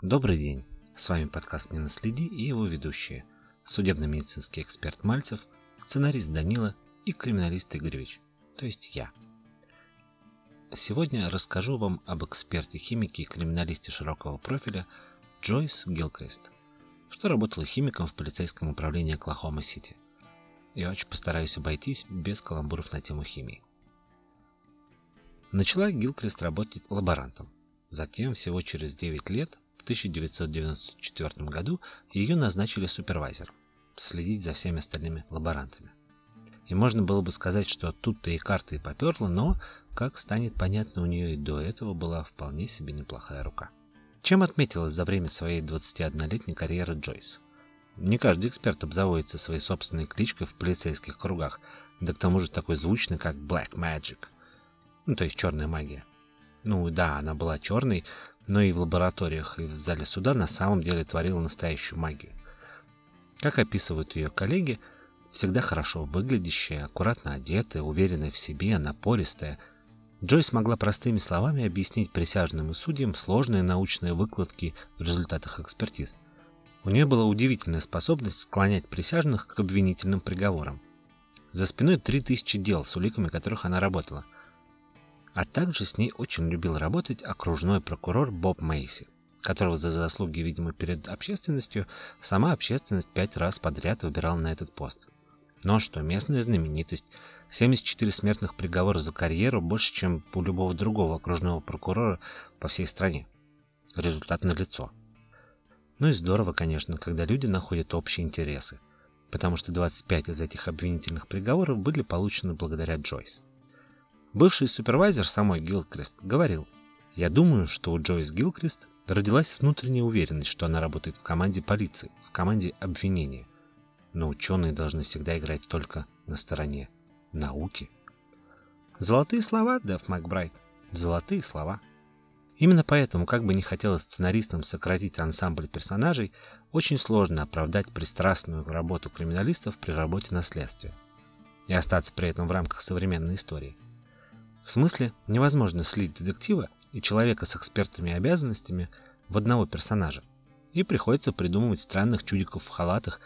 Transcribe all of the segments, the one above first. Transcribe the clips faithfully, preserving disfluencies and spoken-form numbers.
Добрый день, с вами подкаст «Не наследи» и его ведущие, судебно-медицинский эксперт Мальцев, сценарист Данила и криминалист Игоревич, то есть я. Сегодня расскажу вам об эксперте-химике и криминалисте широкого профиля Джойс Гилкрист, что работала химиком в полицейском управлении Оклахома-Сити. Я очень постараюсь обойтись без каламбуров на тему химии. Начала Гилкрист работать лаборантом. Затем, всего через девять лет, в тысяча девятьсот девяносто четвёртом году, ее назначили супервайзером, следить за всеми остальными лаборантами. И можно было бы сказать, что тут-то и карта и поперла, но, как станет понятно, у нее и до этого была вполне себе неплохая рука. Чем отметилась за время своей двадцатиоднолетней карьеры Джойс? Не каждый эксперт обзаводится своей собственной кличкой в полицейских кругах, да к тому же такой звучный, как Black Magic, ну то есть черная магия. Ну да, она была черной, но и в лабораториях, и в зале суда на самом деле творила настоящую магию. Как описывают ее коллеги, всегда хорошо выглядящая, аккуратно одетая, уверенная в себе, напористая, Джойс могла простыми словами объяснить присяжным и судьям сложные научные выкладки в результатах экспертиз. У нее была удивительная способность склонять присяжных к обвинительным приговорам. За спиной три тысячи дел, с уликами которых она работала. А также с ней очень любил работать окружной прокурор Боб Мейси, которого за заслуги, видимо, перед общественностью сама общественность пять раз подряд выбирала на этот пост. Но что, местная знаменитость, семьдесят четыре смертных приговора за карьеру больше, чем у любого другого окружного прокурора по всей стране. Результат налицо. Ну и здорово, конечно, когда люди находят общие интересы, потому что двадцать пять из этих обвинительных приговоров были получены благодаря Джойс. Бывший супервайзер самой Гилкрист говорил: «Я думаю, что у Джойс Гилкрист родилась внутренняя уверенность, что она работает в команде полиции, в команде обвинения. Но ученые должны всегда играть только на стороне науки». Золотые слова, Дэв Макбрайт, золотые слова. Именно поэтому, как бы не хотелось сценаристам сократить ансамбль персонажей, очень сложно оправдать пристрастную работу криминалистов при работе на следствии и остаться при этом в рамках современной истории. В смысле, невозможно слить детектива и человека с экспертными обязанностями в одного персонажа, и приходится придумывать странных чудиков в халатах,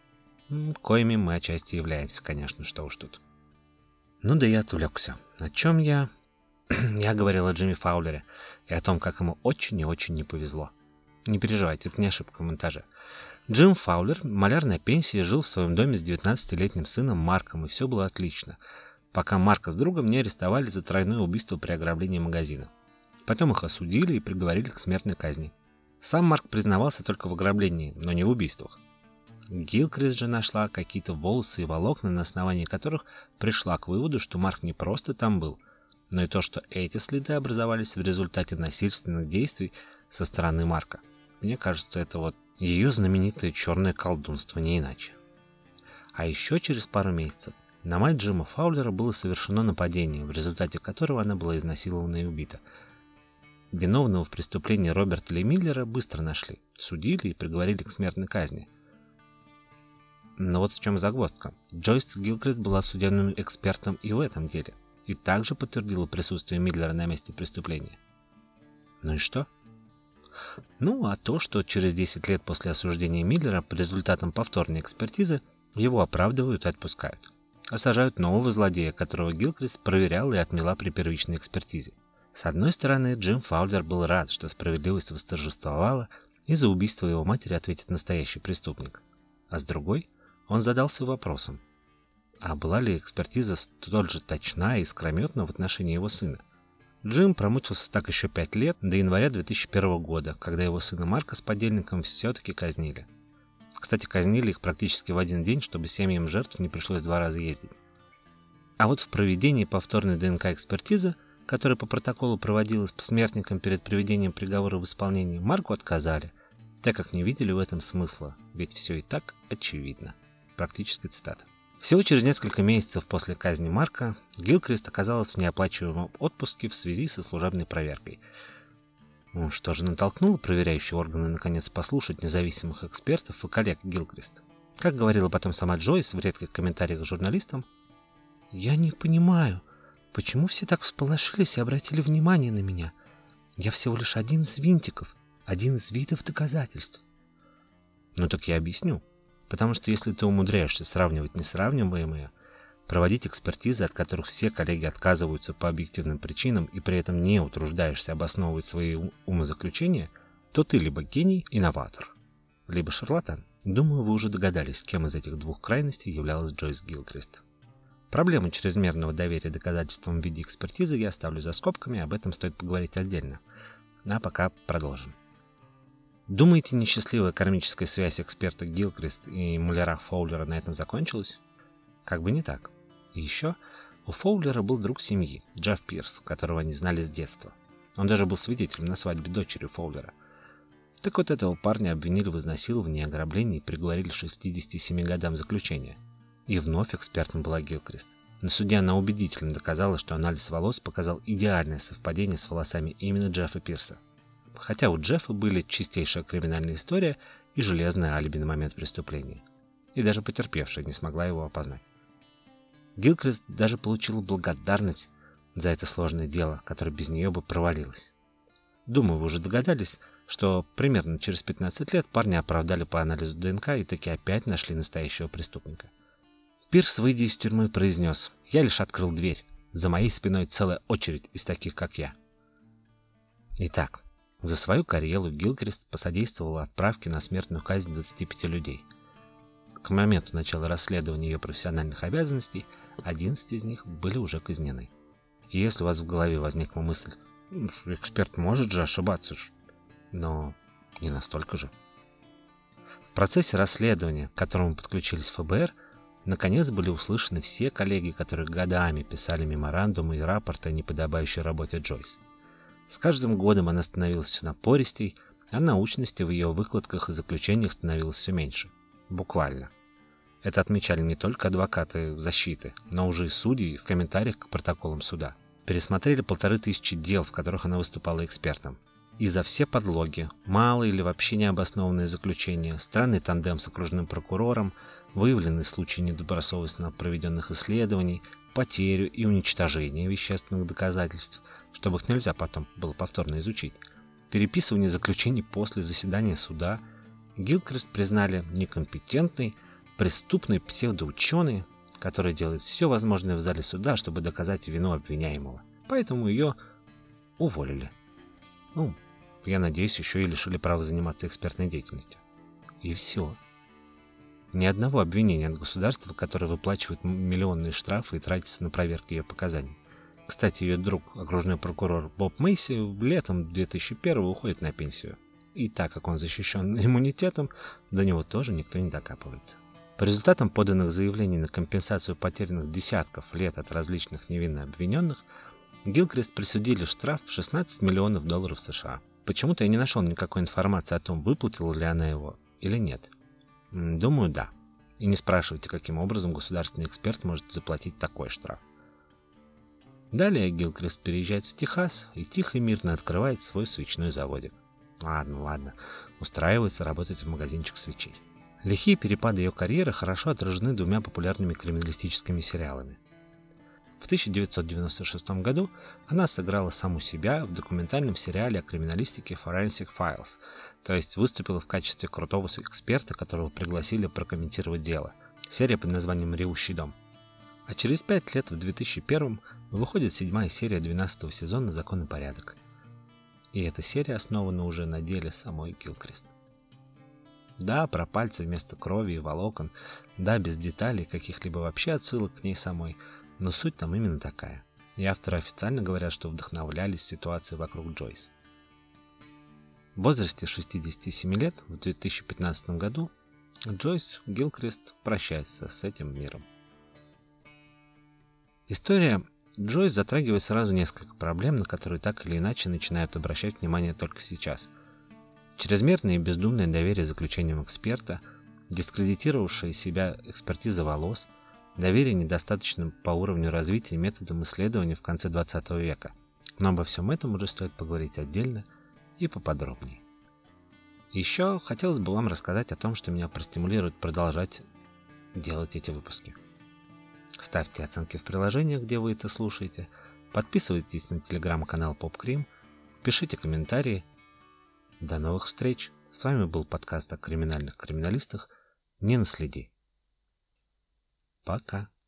коими мы отчасти являемся, конечно, что уж тут. Ну да я отвлекся. О чем я? Я говорил о Джимми Фаулере и о том, как ему очень и очень не повезло. Не переживайте, это не ошибка в монтаже. Джим Фаулер, маляр на пенсии, жил в своем доме с девятнадцатилетним сыном Марком, и все было отлично, пока Марка с другом не арестовали за тройное убийство при ограблении магазина. Потом их осудили и приговорили к смертной казни. Сам Марк признавался только в ограблении, но не в убийствах. Гилкрист же нашла какие-то волосы и волокна, на основании которых пришла к выводу, что Марк не просто там был, но и то, что эти следы образовались в результате насильственных действий со стороны Марка. Мне кажется, это вот ее знаменитое черное колдунство, не иначе. А еще через пару месяцев на мать Джима Фаулера было совершено нападение, в результате которого она была изнасилована и убита. Виновного в преступлении Роберта Ли Миллера быстро нашли, судили и приговорили к смертной казни. Но вот в чем загвоздка. Джойс Гилкрист была судебным экспертом и в этом деле, и также подтвердила присутствие Миллера на месте преступления. Ну и что? Ну, а то, что через десять лет после осуждения Миллера по результатам повторной экспертизы его оправдывают и отпускают. А сажают нового злодея, которого Гилкрист проверяла и отмела при первичной экспертизе. С одной стороны, Джим Фаулер был рад, что справедливость восторжествовала, и за убийство его матери ответит настоящий преступник. А с другой, он задался вопросом: а была ли экспертиза столь же точна и искрометна в отношении его сына? Джим промучился так еще пять лет, до января две тысячи первого года, когда его сына Марка с подельником все-таки казнили. Кстати, казнили их практически в один день, чтобы семьям жертв не пришлось два раза ездить. А вот в проведении повторной ДНК-экспертизы, которая по протоколу проводилась по смертникам перед приведением приговора в исполнение, Марку отказали, так как не видели в этом смысла, ведь все и так очевидно. Практическая цитата. Всего через несколько месяцев после казни Марка Гилкрист оказалась в неоплачиваемом отпуске в связи со служебной проверкой. Ну, что же натолкнуло проверяющие органы наконец послушать независимых экспертов и коллег Гилкрист? Как говорила потом сама Джойс в редких комментариях журналистам: «Я не понимаю, почему все так всполошились и обратили внимание на меня. Я всего лишь один из винтиков, один из видов доказательств. Ну так я объясню. Потому что если ты умудряешься сравнивать несравниваемые, проводить экспертизы, от которых все коллеги отказываются по объективным причинам, и при этом не утруждаешься обосновывать свои умозаключения, то ты либо гений, инноватор, либо шарлатан. Думаю, вы уже догадались, кем из этих двух крайностей являлась Джойс Гилкрист. Проблему чрезмерного доверия доказательствам в виде экспертизы я оставлю за скобками, об этом стоит поговорить отдельно. А пока продолжим. Думаете, несчастливая кармическая связь эксперта Гилкрист и муляра Фоулера на этом закончилась? Как бы не так. И еще у Фоулера был друг семьи, Джефф Пирс, которого они знали с детства. Он даже был свидетелем на свадьбе дочери Фоулера. Так вот, этого парня обвинили в изнасиловании и ограблении и приговорили к шестидесяти семи годам заключения. И вновь экспертом была Гилкрист. На суде она убедительно доказала, что анализ волос показал идеальное совпадение с волосами именно Джеффа Пирса. Хотя у Джеффа были чистейшая криминальная история и железное алиби на момент преступления. И даже потерпевшая не смогла его опознать. Гилкрист даже получила благодарность за это сложное дело, которое без нее бы провалилось. Думаю, вы уже догадались, что примерно через пятнадцать лет парня оправдали по анализу ДНК и таки опять нашли настоящего преступника. Пирс, выйдя из тюрьмы, произнес: «Я лишь открыл дверь. За моей спиной целая очередь из таких, как я». Итак, за свою карьеру Гилкрист посодействовала отправке на смертную казнь двадцати пяти людей. К моменту начала расследования ее профессиональных обязанностей одиннадцать из них были уже казнены. И если у вас в голове возникла мысль: эксперт может же ошибаться, но не настолько же. В процессе расследования, к которому подключились ФБР, наконец были услышаны все коллеги, которые годами писали меморандумы и рапорты о неподобающей работе Джойс. С каждым годом она становилась все напористей, а научности в ее выкладках и заключениях становилось все меньше. Буквально. Это отмечали не только адвокаты защиты, но уже и судьи в комментариях к протоколам суда. Пересмотрели полторы тысячи дел, в которых она выступала экспертом. И за все подлоги, малые или вообще необоснованные заключения, странный тандем с окружным прокурором, выявленные случаи недобросовестно проведенных исследований, потерю и уничтожение вещественных доказательств, чтобы их нельзя потом было повторно изучить, переписывание заключений после заседания суда, Гилкрист признали некомпетентной, преступной псевдоученой, которая делает все возможное в зале суда, чтобы доказать вину обвиняемого. Поэтому ее уволили. Ну, я надеюсь, еще и лишили права заниматься экспертной деятельностью. И все. Ни одного обвинения от государства, которое выплачивает миллионные штрафы и тратится на проверку ее показаний. Кстати, ее друг, окружной прокурор Боб Мейси, летом две тысячи первого уходит на пенсию. И так как он защищен иммунитетом, до него тоже никто не докапывается. По результатам поданных заявлений на компенсацию потерянных десятков лет от различных невинно обвиненных, Гилкрист присудили штраф в шестнадцать миллионов долларов США. Почему-то я не нашел никакой информации о том, выплатила ли она его или нет. Думаю, да. И не спрашивайте, каким образом государственный эксперт может заплатить такой штраф. Далее Гилкрист переезжает в Техас и тихо и мирно открывает свой свечной заводик. Ладно, ладно, устраивается работать в магазинчик свечей. Лихие перепады ее карьеры хорошо отражены двумя популярными криминалистическими сериалами. В тысяча девятьсот девяносто шестом году она сыграла саму себя в документальном сериале о криминалистике Forensic Files, то есть выступила в качестве крутого эксперта, которого пригласили прокомментировать дело. Серия под названием «Ревущий дом». А через пять лет, в две тысячи первом, выходит седьмая серия двенадцатого сезона «Закон и порядок». И эта серия основана уже на деле самой Гилкрист. Да, про пальцы вместо крови и волокон, да, без деталей, каких-либо вообще отсылок к ней самой, но суть там именно такая. И авторы официально говорят, что вдохновлялись ситуацией вокруг Джойс. В возрасте шестидесяти семи лет, в две тысячи пятнадцатом году, Джойс Гилкрист прощается с этим миром. История Джойс затрагивает сразу несколько проблем, на которые так или иначе начинают обращать внимание только сейчас. Чрезмерное и бездумное доверие заключениям эксперта, дискредитировавшая себя экспертиза волос, доверие недостаточным по уровню развития методам исследования в конце двадцатого века. Но обо всем этом уже стоит поговорить отдельно и поподробнее. Еще хотелось бы вам рассказать о том, что меня простимулирует продолжать делать эти выпуски. Ставьте оценки в приложениях, где вы это слушаете, подписывайтесь на телеграм-канал PopCrim, пишите комментарии До новых встреч! С вами был подкаст о криминальных криминалистах. Не наследи. Пока.